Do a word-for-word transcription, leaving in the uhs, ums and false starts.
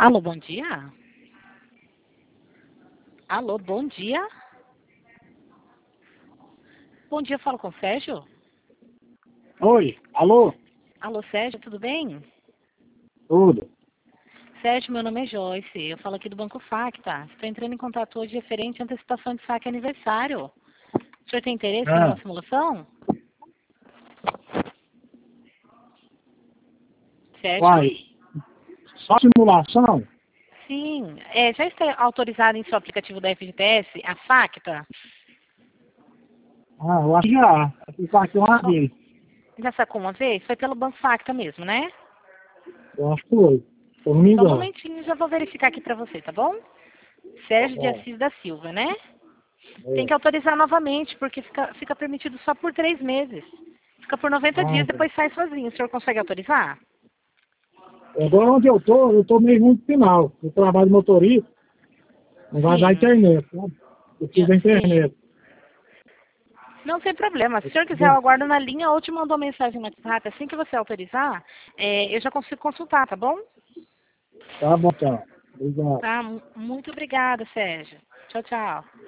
Alô, bom dia? Alô, bom dia? Bom dia, eu falo com o Sérgio? Oi, alô? Alô, Sérgio, tudo bem? Tudo. Sérgio, meu nome é Joyce, eu falo aqui do Banco Facta. Estou entrando em contato hoje referente à antecipação de saque aniversário. O senhor tem interesse em Ah, uma simulação? Sérgio? uai, só simulação? Sim, é, já está autorizado em seu aplicativo da F G T S, a Facta? Ah, eu acho que já. Aqui tá aqui uma Oh, vez. já sacou uma vez? Foi pelo Banco Facta mesmo, né? Eu acho que foi. Se eu não me Só um engano. momentinho, já vou verificar aqui para você, tá bom? Tá Sérgio de bom. Assis da Silva, né? Tem É. que autorizar novamente, porque fica, fica permitido só por três meses. Fica por noventa Ah, dias, tá. depois sai sozinho. O senhor consegue autorizar? Agora onde eu tô, eu tô meio no final. Eu trabalho de motorista, não vai dar Sim. internet, sabe? Eu preciso Eu- da sim. internet. Não tem problema. Se o Eu senhor quiser, eu preciso- aguardo na linha ou te mando uma mensagem no WhatsApp. Assim que você autorizar, é, eu já consigo consultar, tá bom? Tá bom, tchau. Obrigado. Tá? Mu- Muito obrigada, Sérgio. Tchau, tchau.